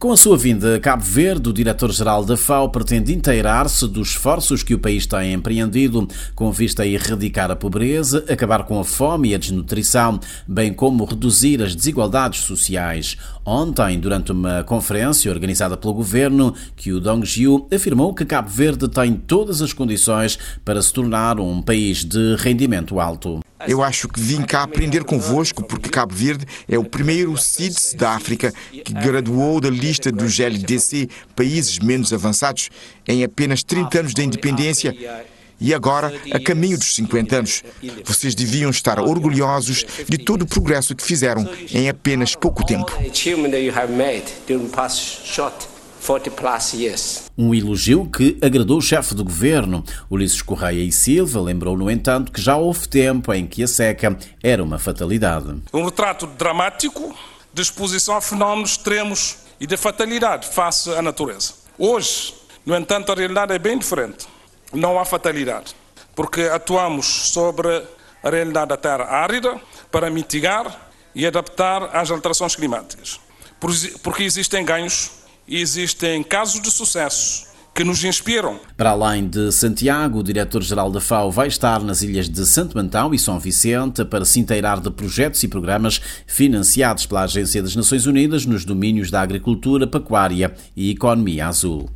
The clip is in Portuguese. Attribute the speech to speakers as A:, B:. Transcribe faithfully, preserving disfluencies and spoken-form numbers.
A: Com a sua vinda a Cabo Verde, o diretor-geral da FAO pretende inteirar-se dos esforços que o país tem empreendido com vista a erradicar a pobreza, acabar com a fome e a desnutrição, bem como reduzir as desigualdades sociais. Ontem, durante uma conferência organizada pelo governo, Kyu Dong-gyu afirmou que Cabo Verde tem todas as condições para se tornar um país de rendimento alto.
B: Eu acho que vim cá aprender convosco porque Cabo Verde é o primeiro C I D S da África que graduou da lista dos L D C, países menos avançados, em apenas trinta anos de independência e agora a caminho dos cinquenta anos. Vocês deviam estar orgulhosos de todo o progresso que fizeram em apenas pouco tempo.
A: Um elogio que agradou o chefe do governo. Ulisses Correia e Silva lembrou, no entanto, que já houve tempo em que a seca era uma fatalidade.
C: Um retrato dramático de exposição a fenómenos extremos e de fatalidade face à natureza. Hoje, no entanto, a realidade é bem diferente. Não há fatalidade, porque atuamos sobre a realidade da terra árida para mitigar e adaptar às alterações climáticas. Porque existem ganhos e existem casos de sucesso que nos inspiram.
A: Para além de Santiago, o diretor-geral da FAO vai estar nas ilhas de Santo Antão e São Vicente para se inteirar de projetos e programas financiados pela Agência das Nações Unidas nos domínios da agricultura, pecuária e economia azul.